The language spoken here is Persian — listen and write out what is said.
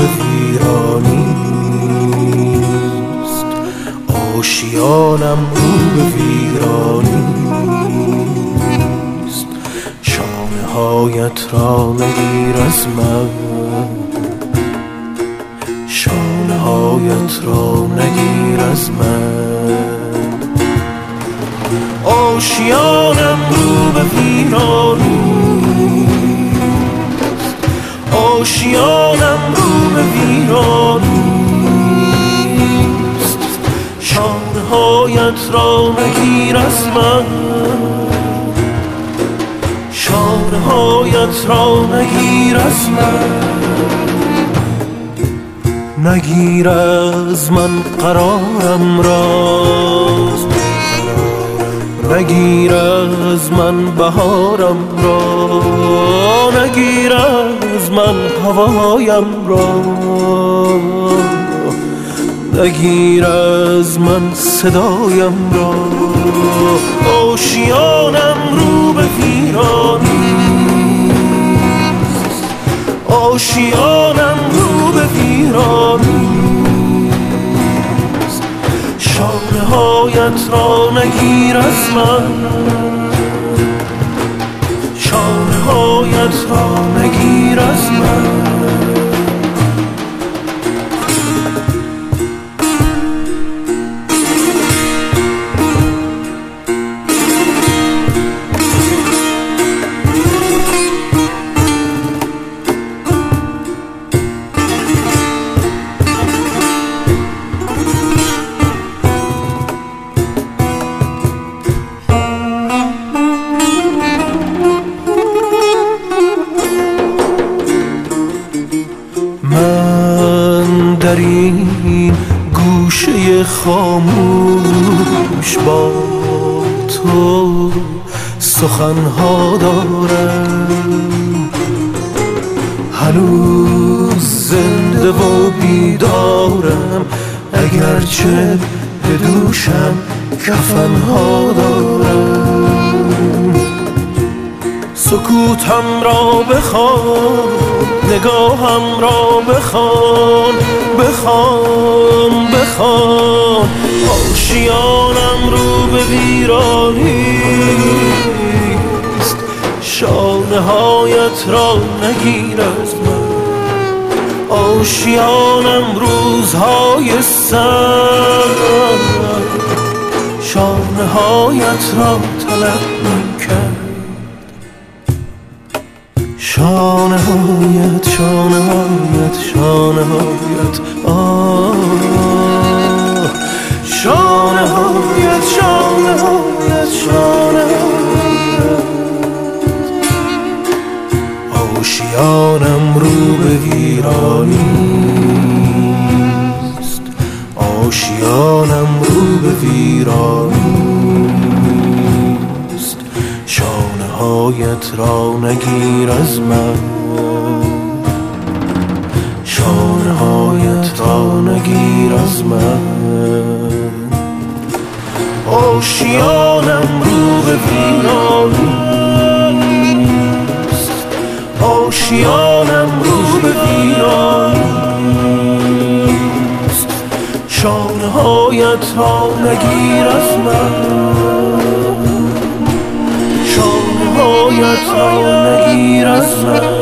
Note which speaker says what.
Speaker 1: به ویرانیست، آشیانم رو به ویرانیست. شانه هایت را نگیر از من، شانه هایت را نگیر از من. آشیانم رو به ویرانیست، آشیانم رو به ویرانیست. شانه هایت را نگیر از من، شانه هایت را نگیر از من. نگیر از من قرارم را، نگیر از من بهارم را، نگیر از من هوایم را، نگیر از من صدایم را. آشیانم رو به ویرانیست، آشیانم رو به ویرانیست. شانه هایت را نگیر از من، شانه هایت را نگیر از من. در این گوشه خاموش با تو سخنها دارم، هنوز زنده و بیدارم، اگرچه به دوشم کفنها دارم. سکوتم را بخوان، نگاهم را بخوان، بخوان بخوان. آشیانم رو به ویرانیست، شانه هایت را نگیر از من. آشیانم روزهای سرد، شانه هایت را طلب می‌کرد. شانه هایت، شانه هایت، شانه هایت، آه. شانه هایت، شانه هایت، شانه هایت. آشیانم رو به ویرانیست، آشیانم رو به ویرانیست. شانه هایت را نگیر از من، شانه هایت را نگیر از من. آشیانم رو به ویرانیست، آشیانم رو به ویرانیست. شانه هایت را نگیر از من، شانه هایت را نگیر از من.